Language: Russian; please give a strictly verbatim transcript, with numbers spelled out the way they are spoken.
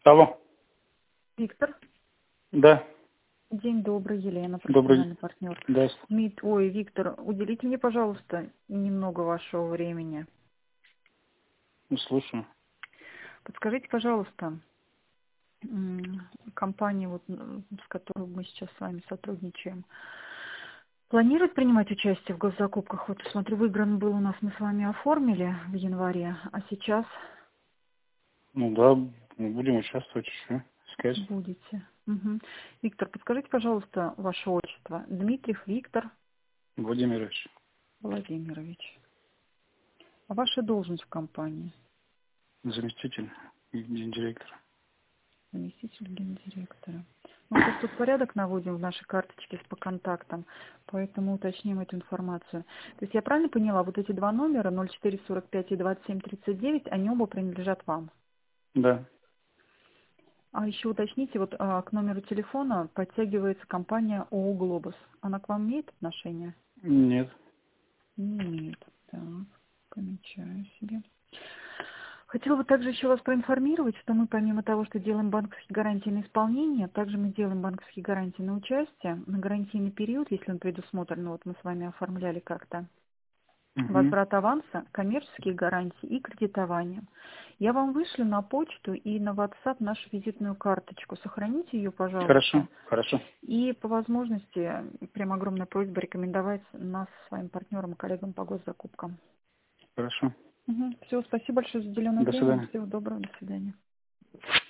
Алло. Виктор. Да. День добрый, Елена, Добрый. профессиональный партнер. Да. Мит, ой, Виктор, уделите мне, пожалуйста, немного вашего времени. Слушаю. Подскажите, пожалуйста, м, компания, вот, м, с которой мы сейчас с вами сотрудничаем, планирует принимать участие в госзакупках? Вот, смотрю, выигран был у нас, мы с вами оформили в январе, а сейчас Ну да, мы будем участвовать еще. Искать. будете. Мгм. Виктор, подскажите, пожалуйста, ваше отчество. Дмитриев Виктор Владимирович. Владимирович. А ваша должность в компании? Заместитель гендиректора. Заместитель гендиректора. Мы просто тут порядок наводим в нашей карточке с по контактам, поэтому уточним эту информацию. То есть я правильно поняла, вот эти два номера, ноль четыре сорок пять и двадцать семь тридцать девять, они оба принадлежат вам. Да. А еще уточните, вот а, к номеру телефона подтягивается компания ООО «Глобус». Она к вам имеет отношение? Нет. Не имеет. Так, помечаю себе. Хотела бы также еще вас проинформировать, что мы помимо того, что делаем банковские гарантии на исполнение, также мы делаем банковские гарантии на участие, на гарантийный период, если он предусмотрен, вот мы с вами оформляли как-то, Угу. возврат аванса, коммерческие гарантии и кредитование. Я вам вышлю на почту и на WhatsApp нашу визитную карточку. Сохраните ее, Хорошо. пожалуйста. Хорошо. И по возможности, прям огромная просьба рекомендовать нас своим партнерам и коллегам по госзакупкам. Хорошо. Все, спасибо большое за уделенное До время. свидания. Всего доброго, до свидания.